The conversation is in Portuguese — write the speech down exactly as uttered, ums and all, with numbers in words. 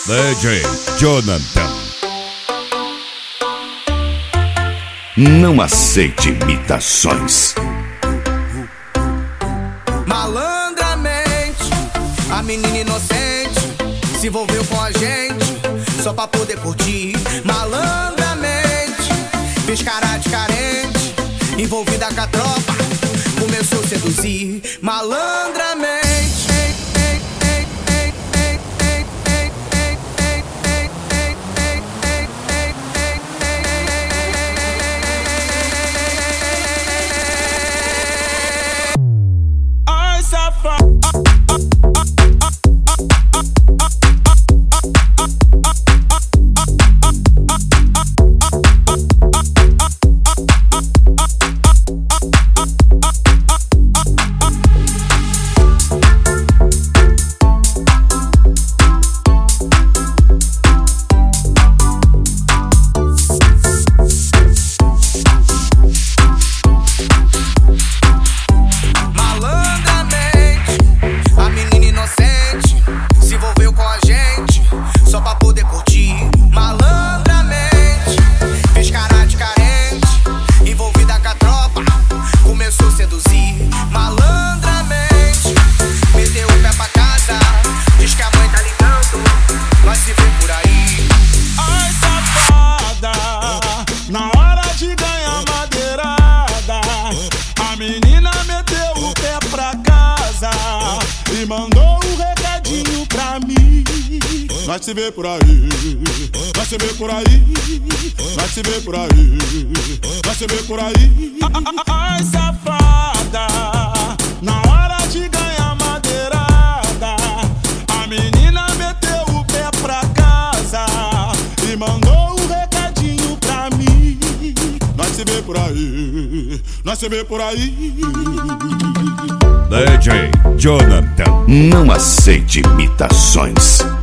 D J Jonathan. Não aceite imitações. Malandramente, a menina inocente se envolveu com a gente só pra poder curtir. Malandramente, fez cara de carente, envolvida com a tropa, começou a seduzir. Malandramente. Mandou um recadinho pra mim. Nós se vê por aí, nós se vê por aí, nós se vê por aí, nós se vê por aí. Ai, safada, na hora de ganhar madeirada, a menina meteu o pé pra casa e mandou um recadinho pra mim. Nós se vê por aí, nós se vê por aí. D J Jonathan. Não aceite imitações.